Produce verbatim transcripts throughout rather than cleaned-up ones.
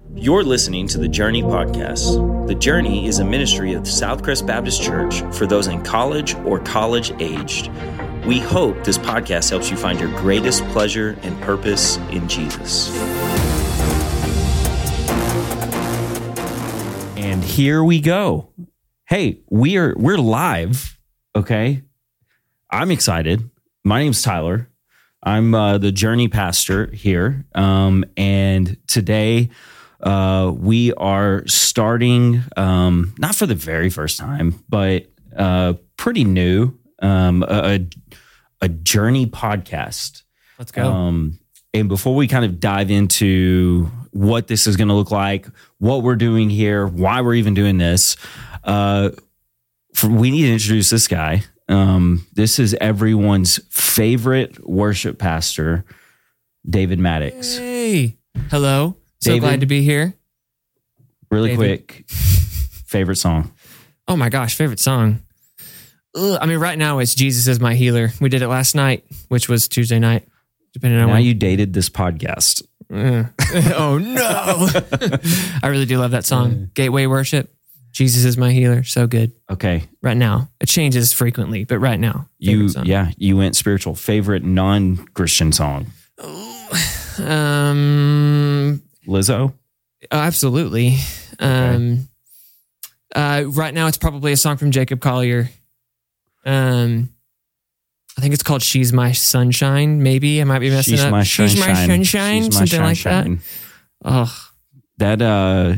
You're listening to the Journey Podcast. The Journey is a ministry of Southcrest Baptist Church for those in college or college-aged. We hope this podcast helps you find your greatest pleasure and purpose in Jesus. And here we go. Hey, we are we're live, okay? I'm excited. My name's Tyler. I'm uh, the Journey pastor here, um, and today uh, we are starting, um, not for the very first time, but uh, pretty new, um, a, a Journey podcast. Let's go. Um, and before we kind of dive into what this is going to look like, what we're doing here, why we're even doing this, uh, for, we need to introduce this guy. Um, this is everyone's favorite worship pastor, David Maddox. Hey, hello. So David, glad to be here. Really David. quick, favorite song. Oh my gosh, favorite song. Ugh, I mean, right now it's Jesus is My Healer. We did it last night, which was Tuesday night, depending on Now when. you dated this podcast. Uh, oh no. I really do love that song. Gateway Worship. Jesus is My Healer. So good. Okay. Right now. It changes frequently, but right now. You, song. yeah, you went spiritual. Favorite non-Christian song? Um, Lizzo? absolutely. Um, uh, right now it's probably a song from Jacob Collier. Um, I think it's called She's My Sunshine, maybe. I might be messing She's up. My She's Sunshine. My Sunshine, She's my something like sunshine. that. Oh, That, uh,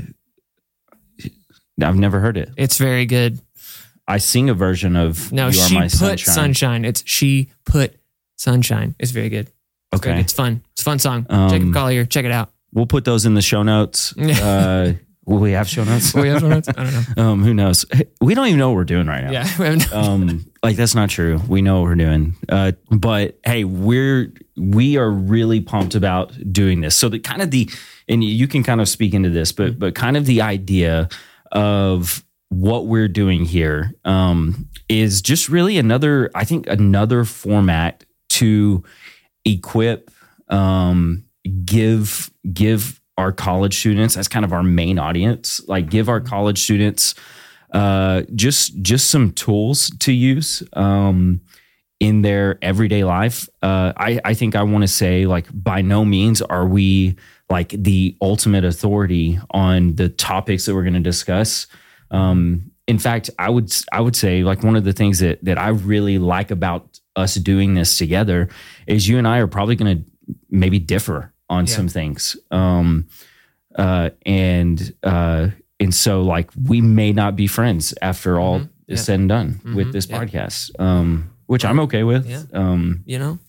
I've never heard it. it's very good. I sing a version of No, You Are She My Put Sunshine. Sunshine. It's She Put Sunshine. It's very good. It's very Okay. good. It's fun. It's a fun song. Um, Jacob Collier, check it out. We'll put those in the show notes. Uh, will we have show notes? Oh, we have one notes? I don't know. Um, who knows? Hey, we don't even know what we're doing right now. Yeah. we have no- Um, like that's not true. We know what we're doing. Uh, but hey, we're we are really pumped about doing this. So the kind of the and you can kind of speak into this, but but kind of the idea of what we're doing here um, is just really another, I think, another format to equip, um, give give our college students, that's kind of our main audience, like give our college students uh, just just some tools to use um, in their everyday life. Uh, I, I think I want to say, like, by no means are we like the ultimate authority on the topics that we're going to discuss. Um, in fact, I would I would say, like, one of the things that that I really like about us doing this together is you and I are probably going to maybe differ on Yeah. some things. Um, uh, and uh, and so, like, we may not be friends after all Mhm. is Yeah. said and done Mhm. with this Yeah. podcast, um, which I'm okay with. Yeah. Um, you know?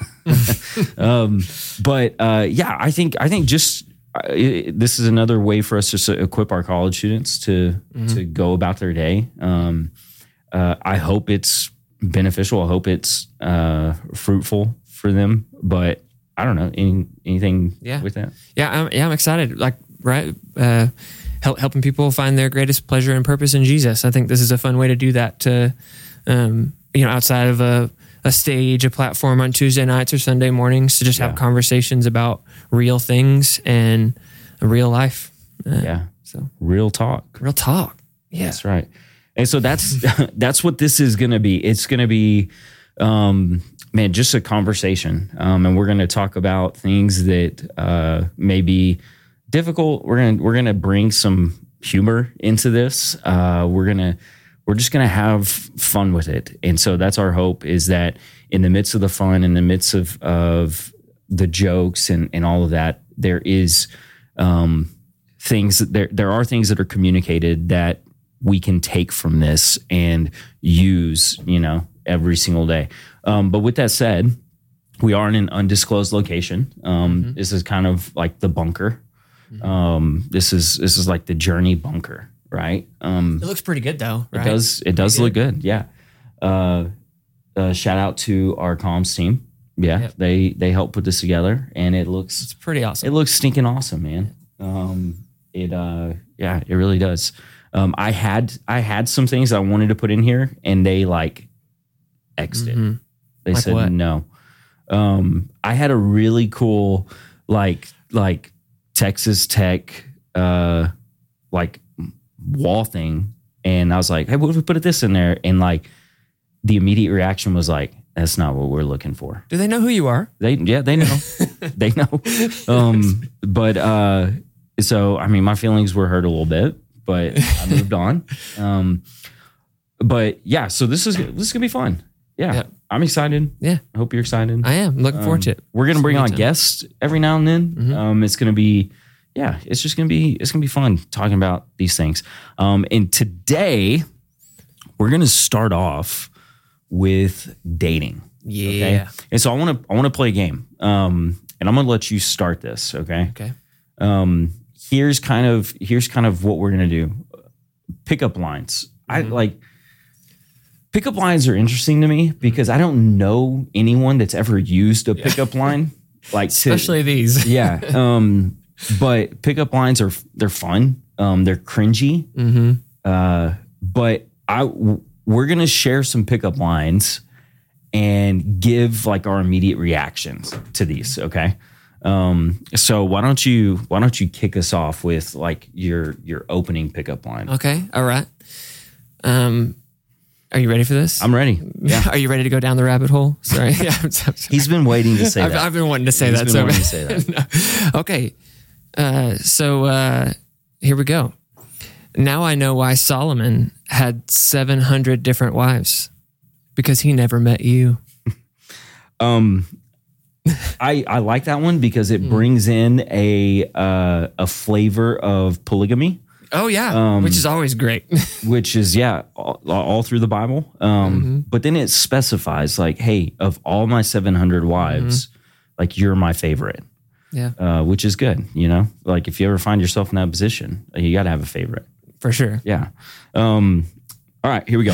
um, but uh, yeah, I think I think just uh, it, this is another way for us to s- equip our college students to Mhm. to go about their day. Um, uh, I hope it's beneficial. I hope it's uh, fruitful for them. But I don't know any, anything Yeah. with that. Yeah, I'm, yeah, I'm excited. Like, right, uh, help, helping people find their greatest pleasure and purpose in Jesus. I think this is a fun way to do that. To, um, you know, outside of a, a stage, a platform on Tuesday nights or Sunday mornings, to just Yeah. have conversations about real things and real life. Uh, Yeah, So real talk. real talk. Yeah. That's right. And so that's that's what this is going to be. It's going to be, um, man, just a conversation. Um, and we're going to talk about things that uh, may be difficult. We're going to we're going to bring some humor into this. Uh, we're gonna we're just going to have fun with it. And so that's our hope, is that in the midst of the fun, in the midst of of the jokes and and all of that, there is um, things that there there are things that are communicated that we can take from this and use, you know, every single day. Um, but with that said, we are in an undisclosed location. Um, Mhm. This is kind of like the bunker. Um, this is this is like the Journey bunker, right? Um, It looks pretty good though, right? It does. It does Pretty look good. Yeah. Uh, uh, shout out to our comms team. Yeah, Yep. they they helped put this together, and it looks It's pretty awesome. it looks stinking awesome, man. Um, it uh, yeah, it really does. Um, I had I had some things I wanted to put in here, and they like X'd it. Mhm. They Like said what? no. Um, I had a really cool like like Texas Tech uh, like wall thing, and I was like, "Hey, what if we put this in there?" And like the immediate reaction was like, "That's not what we're looking for." Do they know who you are? They yeah, they know, they know. Um, but uh, so I mean, my feelings were hurt a little bit, but I moved on. Um, but yeah, so this is this is gonna be fun. Yeah, Yep. I'm excited. Yeah. I hope you're excited. I am looking forward to it. We're gonna It's bring a good on time. guests every now and then. Mhm. Um, it's gonna be, yeah, it's just gonna be, it's gonna be fun talking about these things. Um, and today we're gonna start off with dating. Yeah. Okay, and so I want to, I want to play a game. Um, and I'm gonna let you start this. Okay. Okay. Um, here's kind of, here's kind of what we're gonna do. Pickup lines. I Mhm. like. Pickup lines are interesting to me because I don't know anyone that's ever used a pickup line, like to, Especially these. yeah. Um, but pickup lines are they're fun. Um, they're cringy. Mm-hmm. Uh, but I we're gonna share some pickup lines and give like our immediate reactions to these. Okay. Um, so why don't you why don't you kick us off with like your your opening pickup line? Okay. All right. Um, are you ready for this? I'm ready. Yeah. Are you ready to go down the rabbit hole? Sorry. Yeah. I'm, I'm sorry. He's been waiting to say I've, that. I've been wanting to say He's that. been So wanting to say that. No. Okay. Uh, so uh, here we go. Now I know why Solomon had seven hundred different wives, because he never met you. Um, I I like that one because it brings in a uh, a flavor of polygamy, Oh yeah, Um, which is always great. which is yeah all, all through the Bible. Um, Mm-hmm. but then it specifies like, hey, of all my seven hundred wives, like you're my favorite, Yeah, uh, which is good. You know, like if you ever find yourself in that position, you got to have a favorite. for sure. Yeah. Um, all right, here we go.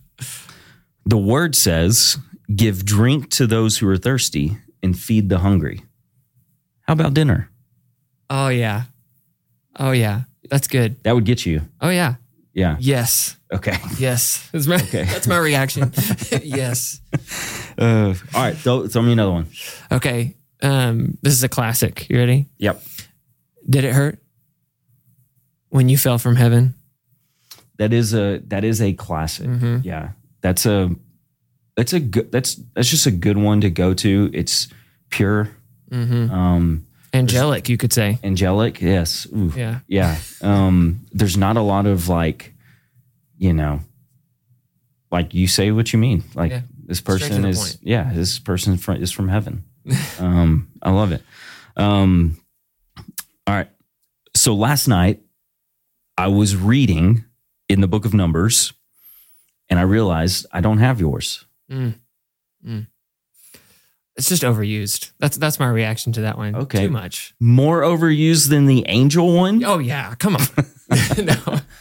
The word says, give drink to those who are thirsty and feed the hungry. How about dinner? Oh yeah, oh yeah, that's good. That would get you. Oh yeah, Yeah. yes, Okay. yes. That's my, Okay. that's my reaction. Yes. Uh, all right. Throw, throw me another one. Okay. Um, this is a classic. You ready? Yep. Did it hurt when you fell from heaven? That is a, that is a classic. Mhm. Yeah. That's a, that's a good, that's, that's just a good one to go to. It's pure, Mm-hmm. um, Angelic, you could say. angelic. Yes. Ooh. Yeah. Yeah. Um, there's not a lot of like, you know, like you say what you mean. Like Yeah. this Straight to person the is, point. yeah, this person fr- is from heaven. um, I love it. Um, all right. So last night I was reading in the book of Numbers and I realized I don't have yours. Mm. Mm. It's just overused. That's that's my reaction to that one. Okay. Too much. More overused than the angel one. Oh yeah, come on. No.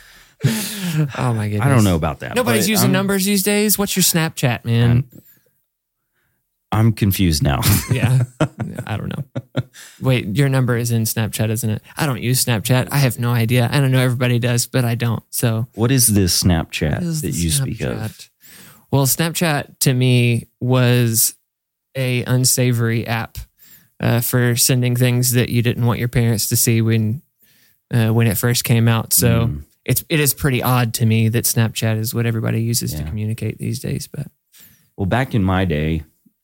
Oh my goodness. I don't know about that. Nobody's but using I'm, numbers these days. What's your Snapchat, man? I'm confused now. Yeah. I don't know. Wait, your number is in Snapchat, isn't it? I don't use Snapchat. I have no idea. I don't know everybody does, but I don't. So What is this Snapchat What is that the you speak of? Snapchat? Well, Snapchat to me was a unsavory app uh, for sending things that you didn't want your parents to see when uh, when it first came out. So Mm. it's it is pretty odd to me that Snapchat is what everybody uses to Yeah. communicate these days. But Well, back in my day,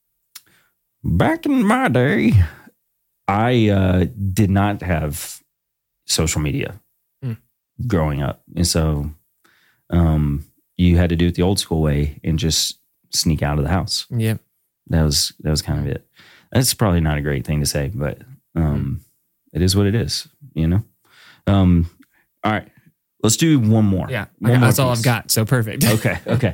back in my day, I uh, did not have social media Hmm. growing up. And so um, you had to do it the old school way and just sneak out of the house. yeah, That was that was kind of it. That's probably not a great thing to say, but um, it is what it is, you know? Um, all right. Let's do one more. yeah, One okay, more that's all piece. I've got. So perfect. Okay. Okay.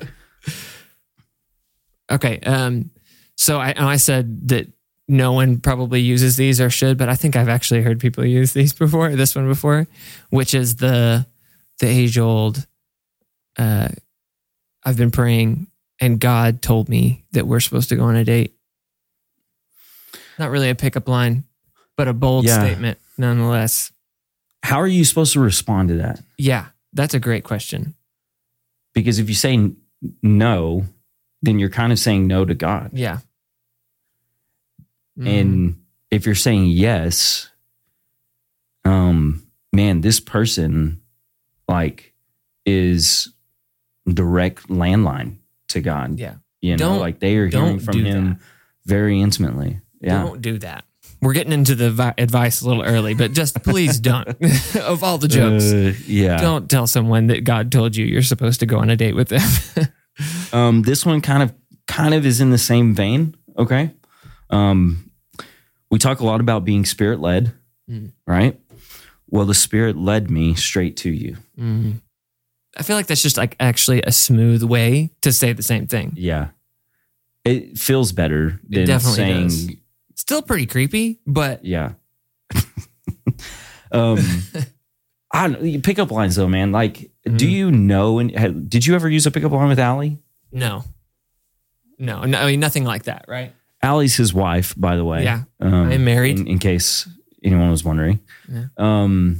Okay. Um, so I, I said that no one probably uses these or should, but I think I've actually heard people use these before, this one before, which is the the age old. Uh, I've been praying, and God told me that we're supposed to go on a date. Not really a pickup line, but a bold Yeah. statement nonetheless. How are you supposed to respond to that? Yeah, that's a great question. Because if you say n- no, then you're kind of saying no to God. Yeah. Mm. And if you're saying yes, um, man, this person like is direct landline to God. Yeah. You know, Don't- like they are hearing don't from do him that. very intimately. Yeah. Don't do that. We're getting into the vi- advice a little early, but just please don't. Of all the jokes, Uh, yeah. don't tell someone that God told you you're supposed to go on a date with them. Um, this one kind of kind of is in the same vein. Okay. Um, we talk a lot about being spirit led, Mm. right? Well, the Spirit led me straight to you. Mhm. I feel like that's just like actually a smooth way to say the same thing. Yeah. It feels better It than definitely saying, does. Still pretty creepy, but yeah. um, I don't, you pickup lines though, man. Like, do Mhm. you know? And had- did you ever use a pickup line with Allie? no, no, no, I mean nothing like that, right? Allie's his wife, by the way. Yeah. um, I am married. In, in case anyone was wondering. Yeah. Um,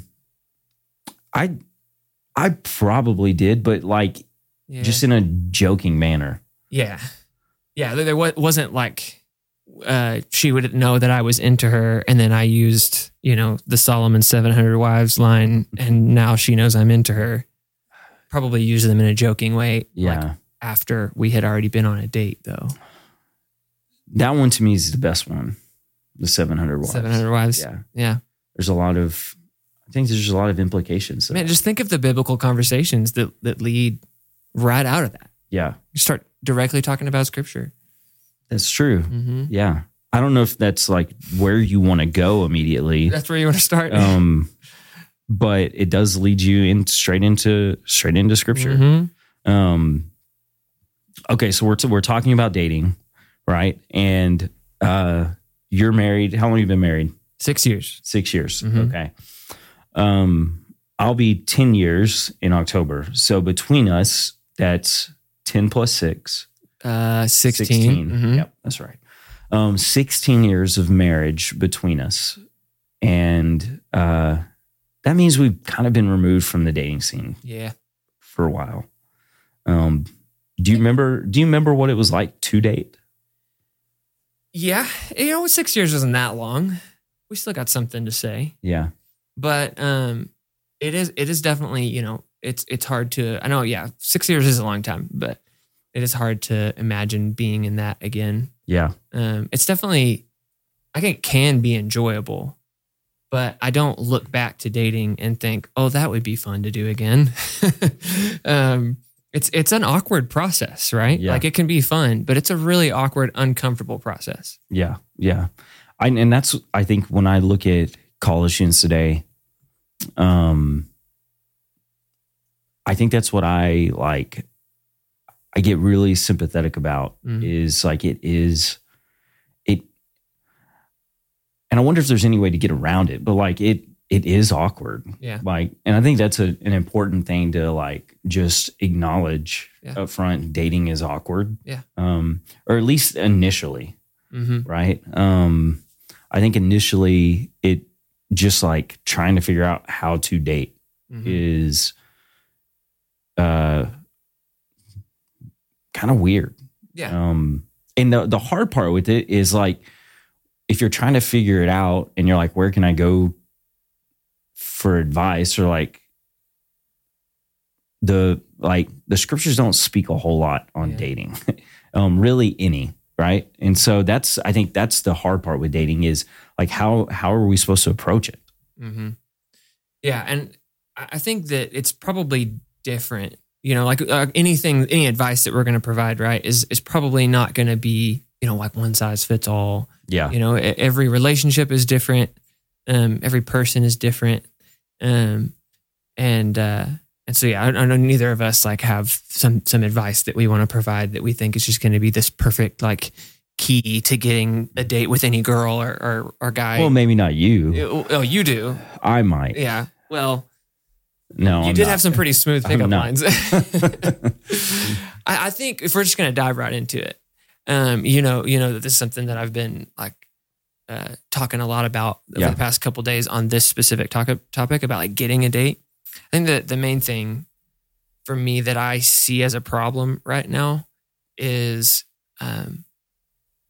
I, I probably did, but like Yeah. just in a joking manner. Yeah. Yeah. There, there wa- wasn't like uh, she would know that I was into her. And then I used, you know, the Solomon seven hundred Wives line. And now she knows I'm into her. Probably use them in a joking way. Yeah. Like after we had already been on a date, though. That one to me is the best one. The seven hundred Wives. seven hundred Wives. Yeah. Yeah. There's a lot of, I think there's a lot of implications. Man, just think of the biblical conversations that, that lead right out of that. Yeah, You start directly talking about scripture. that's true. Mm-hmm. Yeah. I don't know if that's like where you want to go immediately. That's where you want to start. Um, but it does lead you in straight into straight into scripture. Mhm. Um, okay, so we're t- we're talking about dating, right? And uh, you're married. How long have you been married? Six years. Six years. Mhm. Okay. Um, I'll be ten years in October. So between us, that's ten plus six. Uh, sixteen. Mhm. Yep, that's right. Um, sixteen years of marriage between us. And uh, that means we've kind of been removed from the dating scene Yeah. for a while. Um, do you remember do you remember what it was like to date? Yeah. You know, six years isn't that long. We still got something to say. Yeah. But um it is it is definitely, you know, it's it's hard to I know, yeah, six years is a long time, but it is hard to imagine being in that again. Yeah. Um it's definitely I think it can be enjoyable, but I don't look back to dating and think, oh, that would be fun to do again. um it's it's an awkward process, right? Yeah. Like it can be fun, but it's a really awkward, uncomfortable process. Yeah. Yeah. I, and that's, I think when I look at college students today, um, I think that's what I like, I get really sympathetic about Mhm. is like, it is, it, and I wonder if there's any way to get around it, but like it, it is awkward. Yeah. Like, and I think that's a, an important thing to like just acknowledge Yeah. up front. Dating is awkward. Yeah. Um, or at least initially. Mm-hmm. Right. Um, I think initially it just like trying to figure out how to date Mm-hmm. is uh, kind of weird. Yeah. Um, and the, the hard part with it is like, if you're trying to figure it out and you're like, where can I go for advice, or like the, like the scriptures don't speak a whole lot on Yeah. dating, um, really any. Right. And so that's, I think that's the hard part with dating is like, how, how are we supposed to approach it? Mm-hmm. Yeah. And I I think that it's probably different, you know, like uh, anything, any advice that we're going to provide, right, is, is probably not going to be, you know, like one size fits all. Yeah. You know, e- every relationship is different. Um, every person is different. Um, and, uh, and so, yeah, I, I know neither of us like have some, some advice that we want to provide that we think is just going to be this perfect, like key to getting a date with any girl or, or, or guy. Well, maybe not you. Oh, oh, you do. I might. Yeah. Well, No, you I'm did not. have some pretty smooth I'm pickup not. lines. I, I think if we're just going to dive right into it, um, you know, you know that this is something that I've been like uh, talking a lot about over Yeah. the past couple days on this specific topic topic about like getting a date. I think that the main thing for me that I see as a problem right now is um,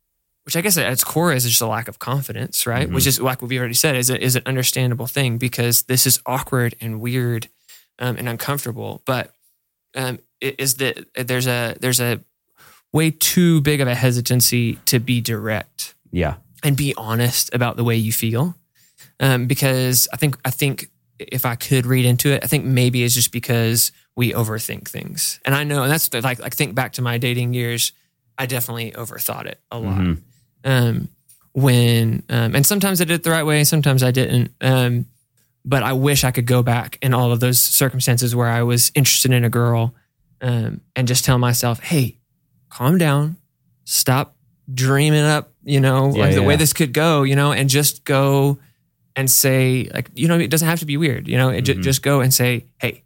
which I guess at its core is just a lack of confidence, right? Mhm. Which is like what we already said is a, is an understandable thing because this is awkward and weird um, and uncomfortable. But um, it is that there's a there's a way too big of a hesitancy to be direct Yeah. and be honest about the way you feel. Um, because I think I think if I could read into it, I think maybe it's just because we overthink things. And I know, and that's the, like like think back to my dating years, I definitely overthought it a lot. Mhm. Um, when um, and sometimes I did it the right way, sometimes I didn't. Um, but I wish I could go back in all of those circumstances where I was interested in a girl um, and just tell myself, hey, calm down, stop dreaming up, you know, Yeah, like the yeah. way this could go, you know, and just go and say, like, you know, it doesn't have to be weird, you know, it ju- Mhm. just go and say, hey,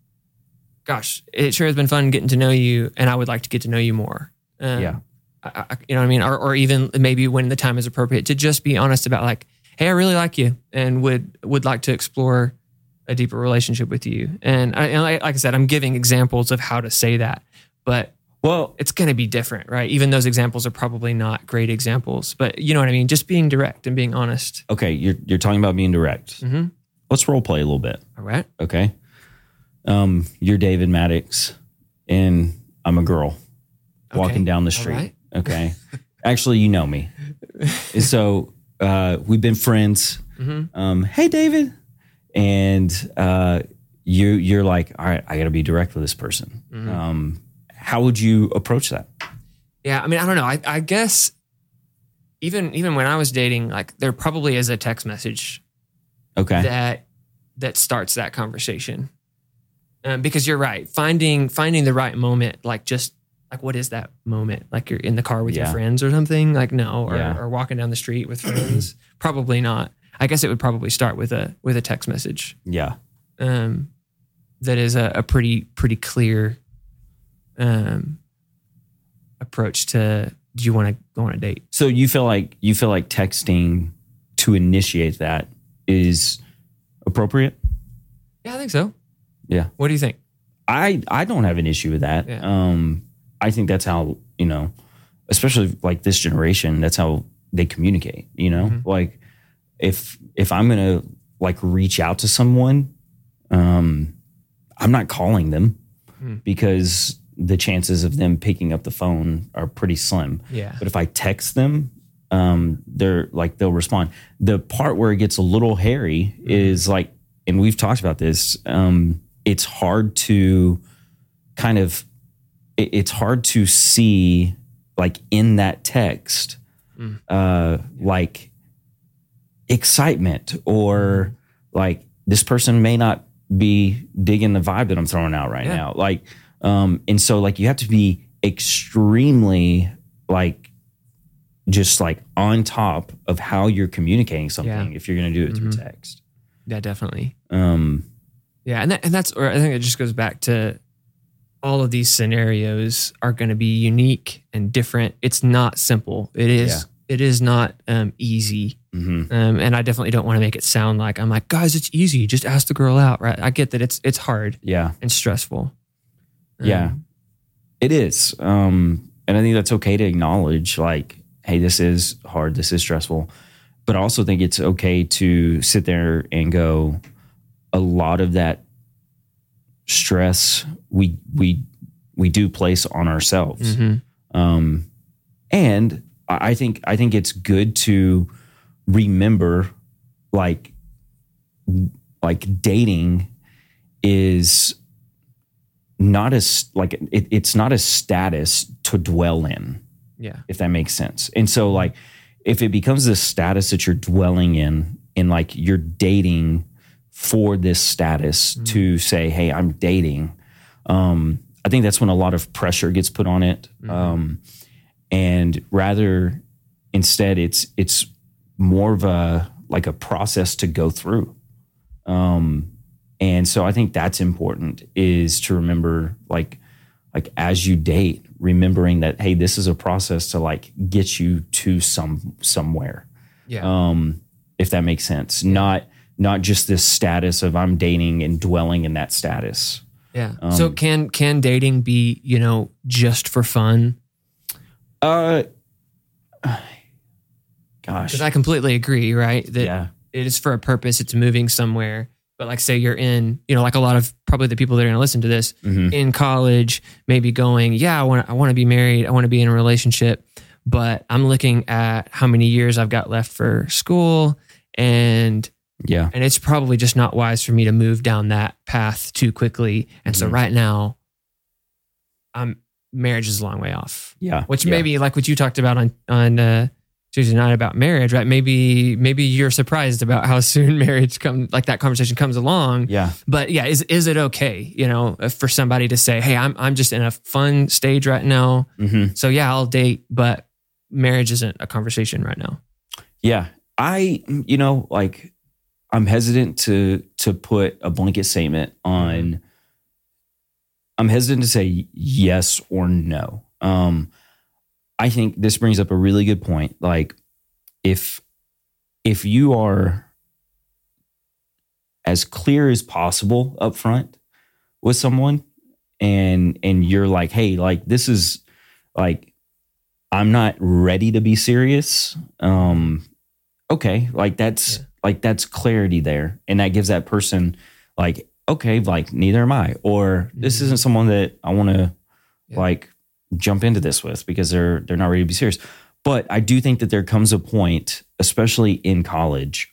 gosh, it sure has been fun getting to know you, and I would like to get to know you more. Um, Yeah. I, I, you know what I mean? Or, or even maybe when the time is appropriate to just be honest about like, hey, I really like you and would would like to explore a deeper relationship with you. And, I, and like, like I said, I'm giving examples of how to say that, but Well, it's going to be different, right? Even those examples are probably not great examples, but you know what I mean? Just being direct and being honest. okay, you're you're talking about being direct. Mm-hmm. Let's role play a little bit. All right. Okay. Um, you're David Maddox, and I'm a girl walking Okay. down the All street. right. Okay. Actually, you know me. So uh, we've been friends. Mm-hmm. Um, hey, David. And uh, you, you're like, all right, I got to be direct with this person. Mhm. Um, how would you approach that? Yeah. I mean, I don't know. I, I guess even, even when I was dating, like there probably is a text message Okay. that, that starts that conversation. Um, because you're right. Finding, finding the right moment, like just like, what is that moment? Like you're in the car with your Yeah. friends or something? Like, no, or, Yeah. or walking down the street with friends. Probably not. I guess it would probably start with a, with a text message. Yeah. Um, that is a, a pretty, pretty clear, um, approach to, do you want to go on a date? So you feel like you feel like texting to initiate that is appropriate? Yeah, I think so. Yeah. What do you think? I I don't have an issue with that. Yeah. Um, I think that's how, you know, especially like this generation, that's how they communicate, you know? Mhm. Like if if I'm gonna like reach out to someone, um, I'm not calling them Hmm. because the chances of them picking up the phone are pretty slim. Yeah. But if I text them, um, they're like they'll respond. The part where it gets a little hairy is like, and we've talked about this. Um, it's hard to kind of, it, it's hard to see like in that text, Mm. uh, like excitement or like this person may not be digging the vibe that I'm throwing out right Yeah. now. Like, um, and so like you have to be extremely like just like on top of how you're communicating something Yeah. if you're going to do it through Mhm. text. Yeah, definitely. Um, Yeah. And that, and that's, or I think it just goes back to all of these scenarios are going to be unique and different. It's not simple. It is, Yeah. it is not um, easy. mhm. Um, and I definitely don't want to make it sound like I'm like, guys, it's easy. Just ask the girl out. Right. I get that it's, it's hard Yeah. and stressful. Um, Yeah. It is. Um, and I think that's okay to acknowledge like, hey, this is hard. This is stressful. But I also think it's okay to sit there and go, a lot of that stress we we we do place on ourselves. Mhm. Um, and I I think I think it's good to remember like like dating is not as like it, it's not a status to dwell in, Yeah. if that makes sense. And so like if it becomes this status that you're dwelling in and like you're dating for this status Mm. to say, hey, I'm dating, um, I think that's when a lot of pressure gets put on it. Mhm. Um, and rather instead it's it's more of a like a process to go through. Um, and so I think that's important is to remember like like as you date, remembering that, hey, this is a process to like get you to some somewhere. Yeah. Um, if that makes sense. Not not just this status of I'm dating and dwelling in that status. Yeah. Um, so can can dating be, you know, just for fun? Uh Gosh. Because I completely agree, right? That Yeah. it is for a purpose. It's moving somewhere. But like say you're in, you know, like a lot of probably the people that are going to listen to this Mhm. in college, maybe going, yeah, I want to, I want to be married. I want to be in a relationship, but I'm looking at how many years I've got left for school, and Yeah. and it's probably just not wise for me to move down that path too quickly. And so Mhm. right now, I'm marriage is a long way off. Yeah. Which yeah. maybe like what you talked about on on uh, Tuesday night about marriage, right? Maybe maybe you're surprised about how soon marriage come like that conversation comes along. Yeah. But yeah, is is it okay, you know, for somebody to say, "Hey, I'm I'm just in a fun stage right now, Mm-hmm. so yeah, I'll date, but marriage isn't a conversation right now." Yeah. I, you know, like I'm hesitant to to put a blanket statement on. I'm hesitant to say yes or no. Um, I think this brings up a really good point. Like, if if you are as clear as possible up front with someone, and and you're like, hey, like this is like I'm not ready to be serious. Um, okay, like that's Yeah. like that's clarity there, and that gives that person like, okay, like neither am I, or this Mhm. isn't someone that I want to Yeah. like jump into this with because they're they're not ready to be serious. But I do think that there comes a point, especially in college,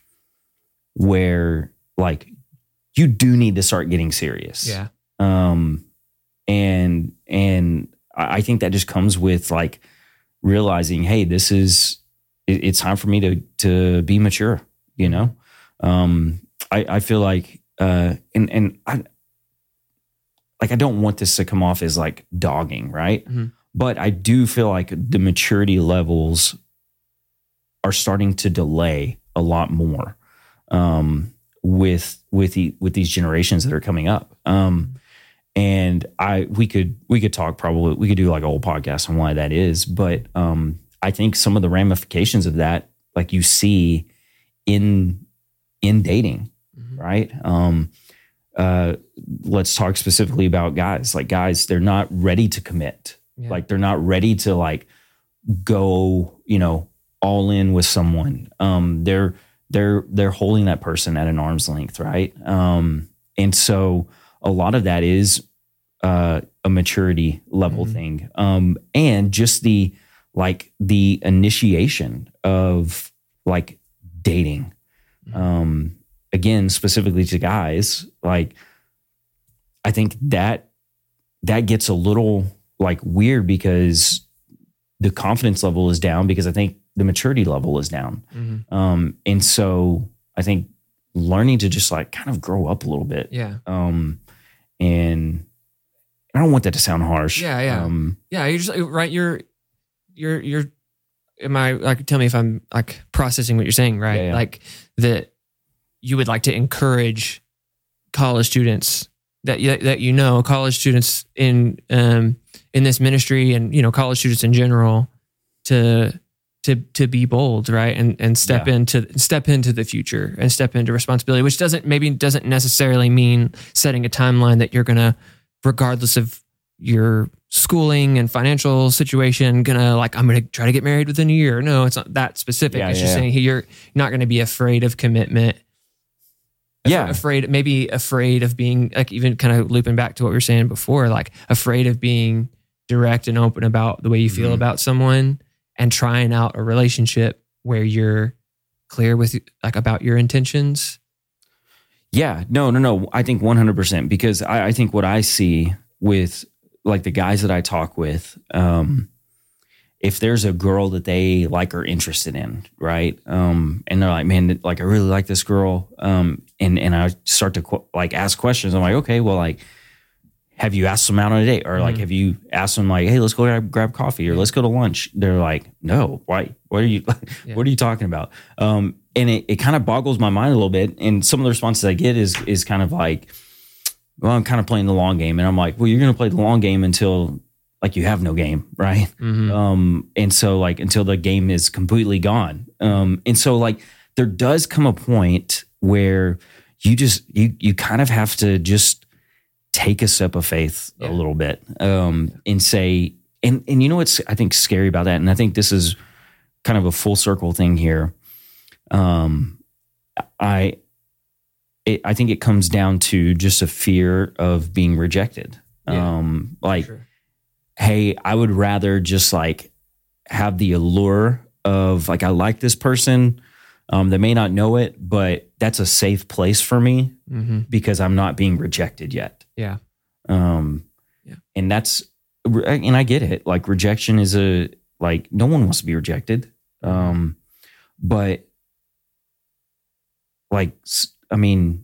where like you do need to start getting serious. Yeah. Um, and and I I think that just comes with like realizing, hey, this is it, it's time for me to to be mature. You know, um, I I feel like uh, and and I like I don't want this to come off as like dogging, right? Mhm. But I do feel like the maturity levels are starting to delay a lot more um, with with the with these generations that are coming up. Um, and I we could we could talk probably we could do like a whole podcast on why that is. But um, I think some of the ramifications of that, like you see in in dating, Mhm. right? Um, uh, let's talk specifically about guys. Like guys, they're not ready to commit. Yeah. Like they're not ready to like go, you know, all in with someone. Um, they're they're they're holding that person at an arm's length, right? Um, and so a lot of that is uh, a maturity level Mhm. thing, um, and just the like the initiation of like dating. Mhm. Um, again, specifically to guys, like I think that that gets a little like weird because the confidence level is down because I think the maturity level is down. Mhm. Um, and so I think learning to just like kind of grow up a little bit. Yeah. Um, and I don't want that to sound harsh. Yeah, yeah. Um, Yeah, you're just right. You're, you're, you're. Am I like? Tell me if I'm like processing what you're saying, right? Yeah, yeah. Like that, you would like to encourage college students that you, that you know, college students in um in this ministry, and you know, college students in general, to to to be bold, right? And and step Yeah. into step into the future and step into responsibility, which doesn't maybe doesn't necessarily mean setting a timeline that you're gonna, regardless of your schooling and financial situation, gonna like, I'm gonna try to get married within a year. No, it's not that specific. Yeah, it's yeah, just yeah. saying you're not gonna be afraid of commitment. yeah. Afraid, maybe afraid of being like, even kind of looping back to what we were saying before, like afraid of being direct and open about the way you feel Mhm. about someone, and trying out a relationship where you're clear with like about your intentions. Yeah, no, no, no. I think one hundred percent because I, I think what I see with like the guys that I talk with, um, if there's a girl that they like or interested in, right? Um, and they're like, man, like I really like this girl. Um, and, and I start to qu- like ask questions. I'm like, okay, well, like, have you asked them out on a date? Or like, Mhm. have you asked them like, hey, let's go grab, grab coffee or let's go to lunch? They're like, no, why? What are you, Yeah. what are you talking about? Um, and it, it kind of boggles my mind a little bit. And some of the responses I get is, is kind of like, well, I'm kind of playing the long game. And I'm like, well, you're going to play the long game until like you have no game. Right. Mm-hmm. Um, and so like until the game is completely gone. Um, and so like there does come a point where you just, you, you kind of have to just take a step of faith Yeah. a little bit, um, and say, and, and you know, what's, I think scary about that. And I think this is kind of a full circle thing here. Um, I, it, I think it comes down to just a fear of being rejected. Yeah, um, like, sure. Hey, I would rather just like have the allure of like, I like this person. Um, they may not know it, but that's a safe place for me mm-hmm. because I'm not being rejected yet. Yeah. Um, yeah. And that's, and I get it. Like rejection is a, like no one wants to be rejected. Um, but like, I mean,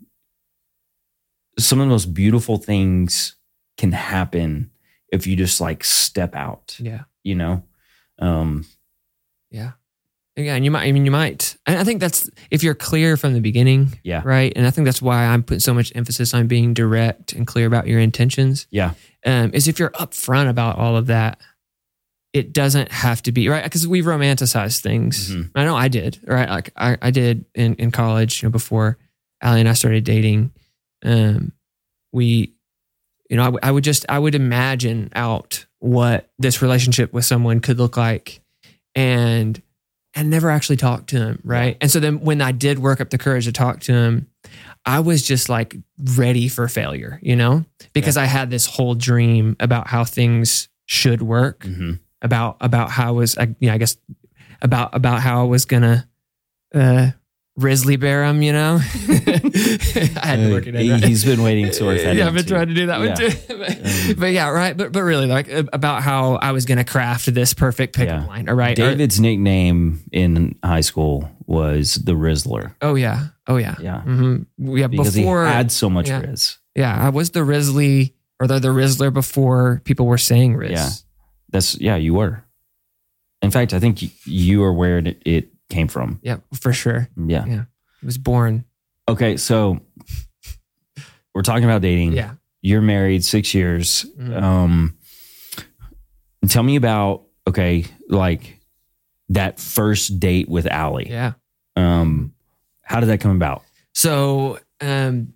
some of the most beautiful things can happen if you just like step out. Yeah. You know? Um, yeah. Yeah. And you might, I mean, you might, and I think that's, if you're clear from the beginning. Yeah. Right. And I think that's why I'm putting so much emphasis on being direct and clear about your intentions. Yeah. Um, is if you're upfront about all of that, it doesn't have to be, right? Because we romanticize things. Mm-hmm. I know I did, right? Like I, I did in, in college, you know, before Allie and I started dating. Um, we, you know, I, w- I would just, I would imagine out what this relationship with someone could look like and, and never actually talk to him. Right. Yeah. And so then when I did work up the courage to talk to him, I was just like ready for failure, you know, because yeah. I had this whole dream about how things should work, mm-hmm. about, about how I was, I, you know, I guess about, about how I was going to, uh, Risley bear him, you know. I had to work it in. Right? He's been waiting to work that. Yeah, in I've been too. trying to do that yeah. one too. but, um, but yeah, right. But but really, like about how I was going to craft this perfect pickup yeah. line. All right. David's or, nickname in high school was the Rizzler. Oh yeah. Oh yeah. Yeah. Mm-hmm. Yeah. Because before, he had so much yeah. Riz. Yeah, I was the Risley or the the Rizzler before people were saying Riz. Yeah. That's yeah. You were. In fact, I think you are where it, it came from. Yeah, for sure. Yeah. Yeah. It was born. Okay, so we're talking about dating. Yeah. You're married six years. Mm-hmm. Um, tell me about, okay, like that first date with Allie. Yeah. Um, how did that come about? So um,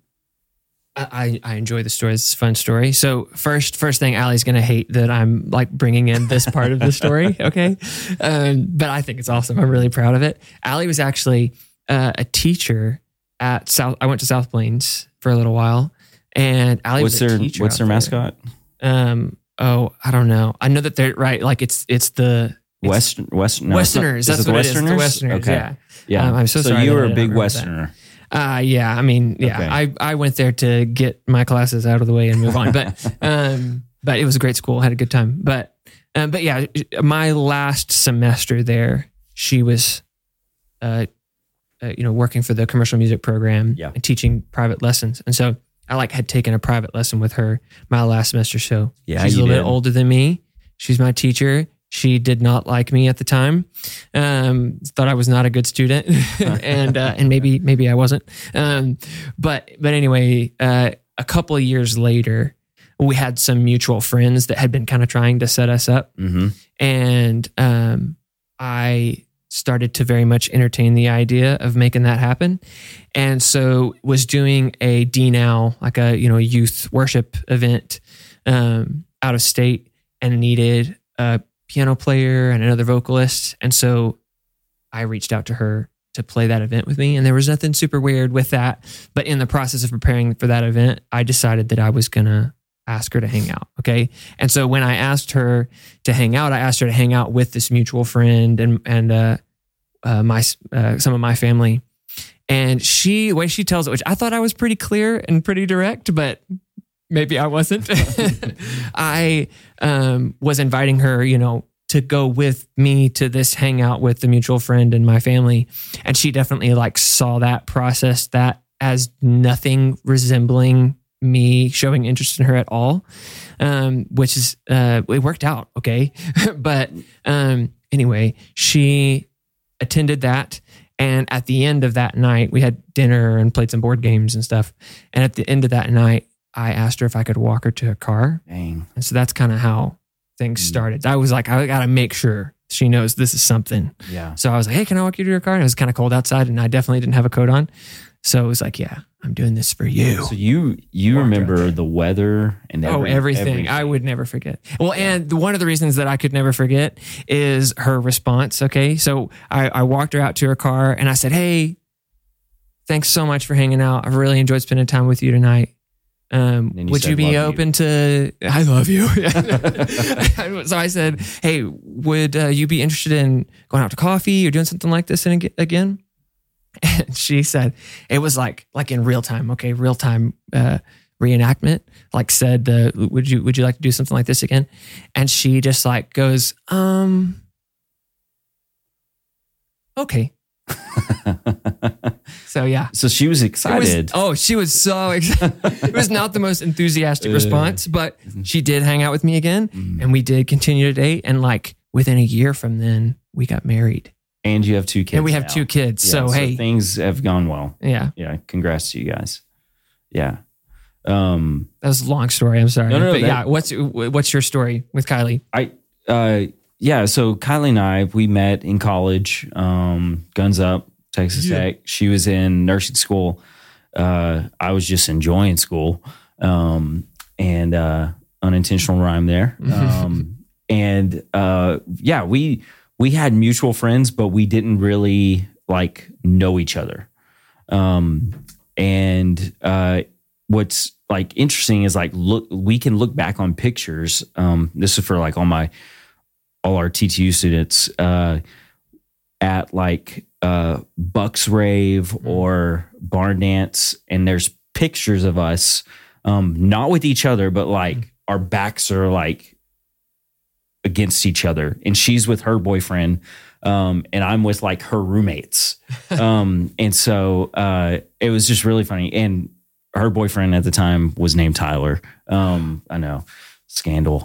I, I enjoy the story. It's a fun story. So first, first thing, Allie's going to hate that I'm like bringing in this part of the story. Okay. Um, but I think it's awesome. I'm really proud of it. Allie was actually uh, a teacher at South. I went to South Plains for a little while, and Allie what's was a their, teacher. What's their there. mascot? Um, oh, I don't know. I know that they're right. Like it's, it's the it's Western, Western, no, Westerners. That's what Westerners? it is. The Westerners. Okay. Yeah. Yeah. Um, I'm so, so sorry. you were a big Westerner. Uh, yeah. I mean, yeah, okay. I, I went there to get my classes out of the way and move on, but, um, but it was a great school. Had a good time. But, um, but yeah, my last semester there, she was, uh, uh, you know, working for the commercial music program yeah. and teaching private lessons. And so I like had taken a private lesson with her my last semester. So yeah, she's a little did. bit older than me. She's my teacher. She did not like me at the time. Um, thought I was not a good student, and uh, and maybe maybe I wasn't. Um, but but anyway, uh, a couple of years later, we had some mutual friends that had been kind of trying to set us up, mm-hmm. and um, I started to very much entertain the idea of making that happen, and so was doing a D Now, like a you know youth worship event um, out of state, and needed a piano player and another vocalist. And so I reached out to her to play that event with me. And there was nothing super weird with that. But in the process of preparing for that event, I decided that I was going to ask her to hang out. Okay. And so when I asked her to hang out, I asked her to hang out with this mutual friend and, and, uh, uh, my, uh, some of my family. And she, the way she tells it, which I thought I was pretty clear and pretty direct, but maybe I wasn't. I um, was inviting her, you know, to go with me to this hangout with the mutual friend and my family. And she definitely like saw that, processed that as nothing resembling me showing interest in her at all, um, which is, uh, it worked out. Okay. But um, anyway, she attended that. And at the end of that night, we had dinner and played some board games and stuff. And at the end of that night, I asked her if I could walk her to her car. Dang. And so that's kind of how things started. I was like, I got to make sure she knows this is something. Yeah. So I was like, hey, can I walk you to your car? And it was kind of cold outside and I definitely didn't have a coat on. So it was like, yeah, I'm doing this for you. So you you Walked remember right there. the weather and every, Oh, everything. everything. I would never forget. Well, and the, one of the reasons that I could never forget is her response. Okay. So I, I walked her out to her car and I said, hey, thanks so much for hanging out. I've really enjoyed spending time with you tonight. Um, And you would said, you be "Love open to, I love you. So I said, hey, would uh, you be interested in going out to coffee or doing something like this in, again? And she said, it was like, like in real time. Okay. Real time, uh, reenactment, like said, uh, would you, would you like to do something like this again? And she just like goes, um, okay. So yeah. So she was It excited. was, oh, she was so excited. It was not the most enthusiastic response, but she did hang out with me again and we did continue to date. And like within a year from then, we got married. And you have two kids. And we have now. two kids. Yeah, so, hey, things have gone well. yeah, Yeah. Congrats to you guys. Yeah. Um, that was a long story. I'm sorry. No, no, but that- yeah, what's what's your story with Kylie? I, uh, yeah. So Kylie and I, we met in college, um, Guns Up, Texas Yeah. Tech. She was in nursing school. Uh, I was just enjoying school. Um, and, uh, unintentional rhyme there. Um, and, uh, yeah, we, we had mutual friends, but we didn't really like know each other. Um, and, uh, what's like interesting is like, look, we can look back on pictures. Um, this is for like all my, all our T T U students, uh, at like, uh, Bucks Rave or Barn Dance. And there's pictures of us, um, not with each other, but like our backs are like against each other, and she's with her boyfriend, um, and I'm with like her roommates. Um, and so uh, it was just really funny. And her boyfriend at the time was named Tyler. Um, I know, scandal.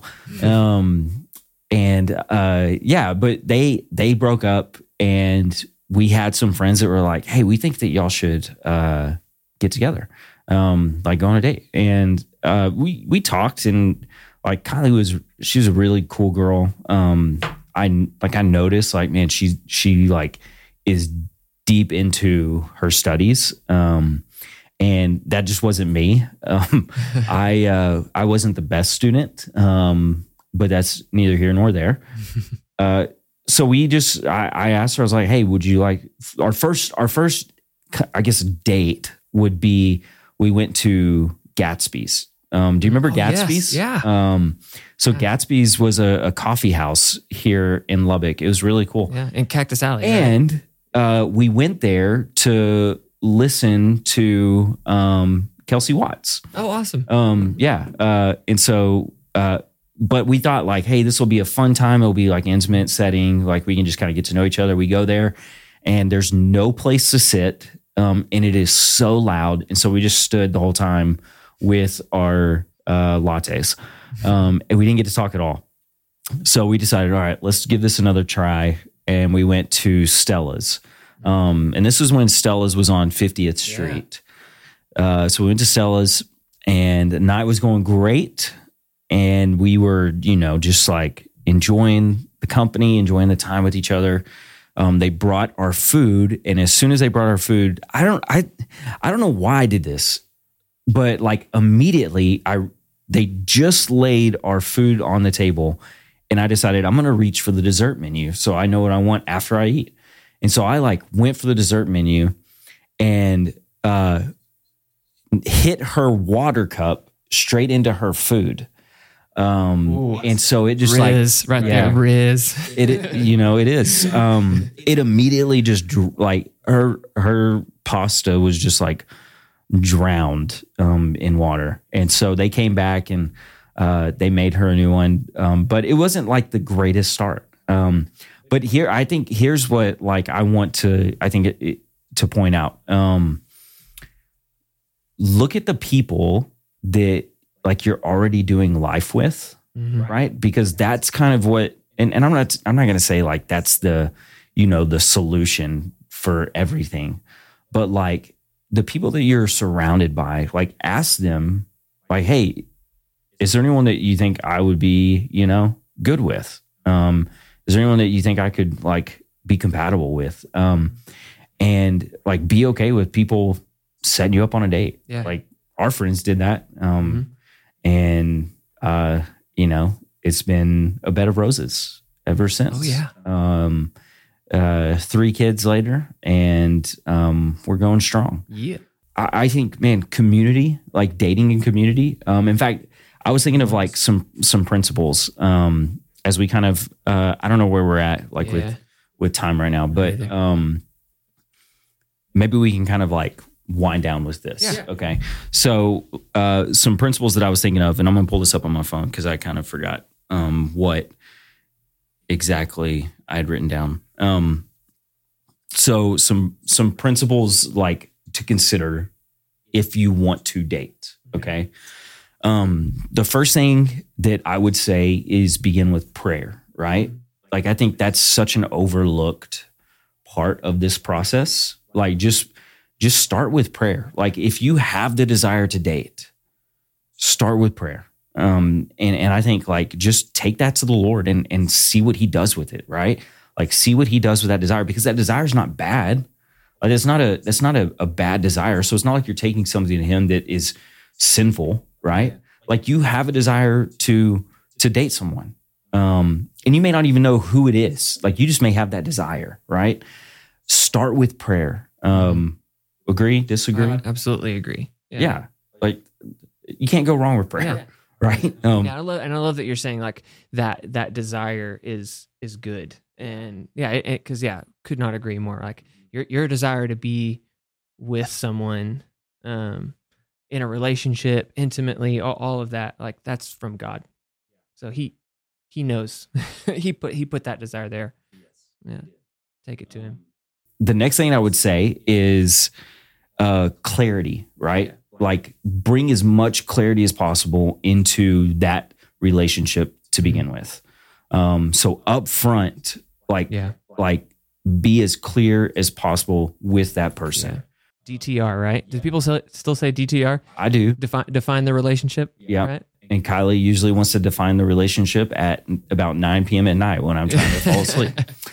Um, and uh, yeah, but they they broke up, and we had some friends that were like, "Hey, we think that y'all should uh, get together, um, like go on a date." And uh, we we talked, and like Kylie was, she was a really cool girl. Um, I like I noticed like, man, she she like is deep into her studies. Um, and that just wasn't me. Um, I uh, I wasn't the best student, um, but that's neither here nor there. Uh, so we just I, I asked her, I was like, hey, would you like our first our first I guess date would be we went to Gatsby's. Um, do you remember Oh, yes. Gatsby's? Yeah. Um, so Yeah. Gatsby's was a, a coffee house here in Lubbock. It was really cool. Yeah, in Cactus Alley. right? And uh, we went there to listen to um, Kelsey Watts. Oh, awesome. Um, yeah. Uh, and so, uh, but we thought like, hey, this will be a fun time. It'll be like intimate setting. Like we can just kind of get to know each other. We go there and there's no place to sit. Um, and it is so loud. And so we just stood the whole time with our uh, lattes. Um, and we didn't get to talk at all. So we decided, all right, let's give this another try. And we went to Stella's. Um, and this was when Stella's was on fiftieth Street. Uh, so we went to Stella's and the night was going great. And we were, you know, just like enjoying the company, enjoying the time with each other. Um, they brought our food. And as soon as they brought our food, I don't, I, I don't know why I did this, but like immediately I, they just laid our food on the table and I decided I'm going to reach for the dessert menu. So I know what I want after I eat. And so I like went for the dessert menu and, uh, hit her water cup straight into her food. Um, Ooh. and so it just Riz, like, right yeah. there, Riz. it, it, you know, it is, um, it immediately just dr- like her, her pasta was just like drowned, um, in water. And so they came back and, uh, they made her a new one. Um, but it wasn't like the greatest start. Um, but here, I think here's what, like, I want to, I think it, it, to point out, um, look at the people that like you're already doing life with, Mm-hmm. right? Because that's kind of what, and, and I'm not, I'm not going to say like, that's the, you know, the solution for everything, but like the people that you're surrounded by, like ask them like, hey, is there anyone that you think I would be, you know, good with? Um, is there anyone that you think I could like be compatible with? Um, and like be okay with people setting you up on a date. Yeah. Like our friends did that. Um, Mm-hmm. and, uh, you know, it's been a bed of roses ever since. Oh, yeah. Um, uh, three kids later, and um, we're going strong. Yeah. I, I think, man, community, like dating in community. Um, in fact, I was thinking of like some some principles um, as we kind of, uh, I don't know where we're at, like Yeah. with with time right now, but either. um, maybe we can kind of like wind down with this. Yeah. Okay. So uh, some principles that I was thinking of, and I'm going to pull this up on my phone because I kind of forgot um, what exactly I had written down. Um, so some some principles like to consider if you want to date. Okay. Um, the first thing that I would say is begin with prayer, right? Like I think that's such an overlooked part of this process. Like just just start with prayer. Like if you have the desire to date, start with prayer. Um, and, and I think like just take that to the Lord and, and see what he does with it, right? Like see what he does with that desire, because that desire is not bad. Like it's not a, that's not a, a bad desire. So it's not like you're taking something to him that is sinful, right? Yeah. Like you have a desire to, to date someone. Um, and you may not even know who it is. Like you just may have that desire, right? Start with prayer. Um, agree, disagree? I absolutely agree. Yeah. yeah. Like you can't go wrong with prayer. Yeah. Right. Um, yeah, I love, and I love that you're saying like that. That desire is is good, and yeah, because yeah, could not agree more. Like your your desire to be with someone, um, in a relationship, intimately, all, all of that, like that's from God. So he he knows he put he put that desire there. Yeah, take it to him. The next thing I would say is uh, clarity. Right. Like bring as much clarity as possible into that relationship to begin with. Um, so up front, like, yeah. like be as clear as possible with that person. Yeah. D T R, right? Do people still say D T R? I do. Define define the relationship. Yeah. Right? And Kylie usually wants to define the relationship at about nine p.m. at night when I'm trying to fall asleep.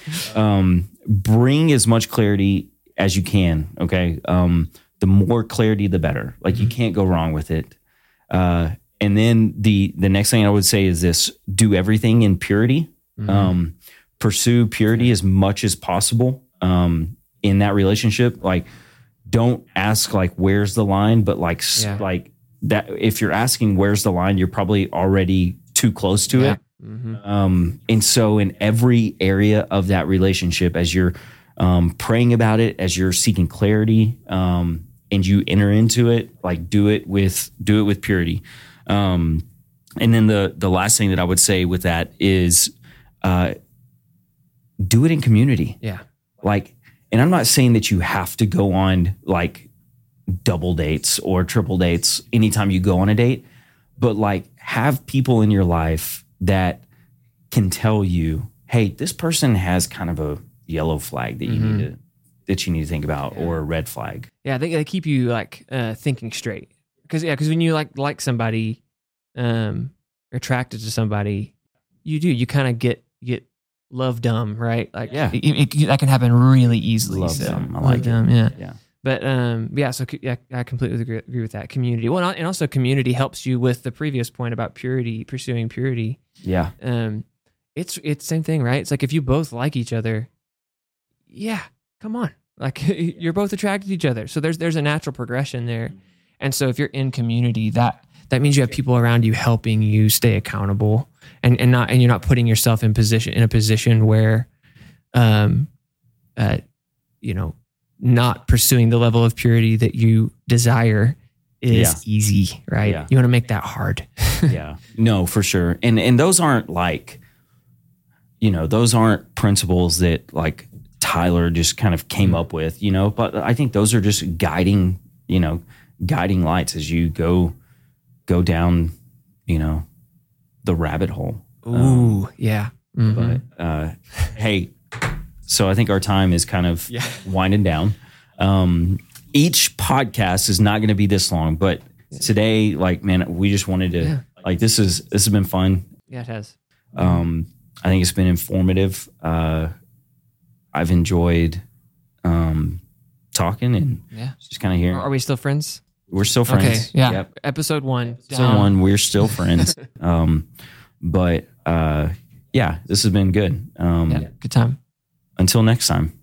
Um, bring as much clarity as you can. Okay. Um, the more clarity, the better. Like you can't go wrong with it. Uh, and then the the next thing I would say is this: do everything in purity. Mm-hmm. Um, pursue purity as much as possible um, in that relationship. Like, don't ask like where's the line, but like yeah. like that. If you're asking where's the line, you're probably already too close to yeah. it. Mm-hmm. Um, and so, in every area of that relationship, as you're um, praying about it, as you're seeking clarity. Um, and you enter into it, like do it with, do it with purity. Um, and then the, the last thing that I would say with that is, uh, do it in community. Yeah. Like, and I'm not saying that you have to go on like double dates or triple dates anytime you go on a date, but like have people in your life that can tell you, hey, this person has kind of a yellow flag that you mm-hmm. need to, that you need to think about, yeah. or a red flag. Yeah, they, they keep you like uh, thinking straight. Because yeah, because when you like like somebody, um, or attracted to somebody, you do you kind of get get love dumb, right? Like yeah, it, it, that can happen really easily. Love so. dumb, I love like dumb, it. Yeah, yeah. But um, yeah, so yeah, I completely agree, agree with that. Community, well, and also community helps you with the previous point about purity, pursuing purity. Yeah. Um, it's it's same thing, right? It's like if you both like each other, yeah, come on. Like you're both attracted to each other. So there's there's a natural progression there. And so if you're in community, that that means you have people around you helping you stay accountable and, and not and you're not putting yourself in position in a position where um uh you know, not pursuing the level of purity that you desire is yeah. easy, right? Yeah. You want to make that hard. Yeah. No, for sure. And and those aren't like, you know, those aren't principles that like Tyler just kind of came up with, you know, but I think those are just guiding, you know, guiding lights as you go, go down, you know, the rabbit hole. Ooh, um, yeah. Mm-hmm. But, uh, hey, so I think our time is kind of yeah. winding down. Um, each podcast is not going to be this long, but yeah. today, like, man, we just wanted to, yeah. like, this is, this has been fun. Yeah, it has. Um, I think it's been informative. Uh, I've enjoyed um, talking and Yeah. just kind of here. Are we still friends? We're still friends. Okay. Yeah. Yep. Episode one. Episode um, one. We're still friends. um, but uh, yeah, this has been good. Um, yeah. Good time. Until next time.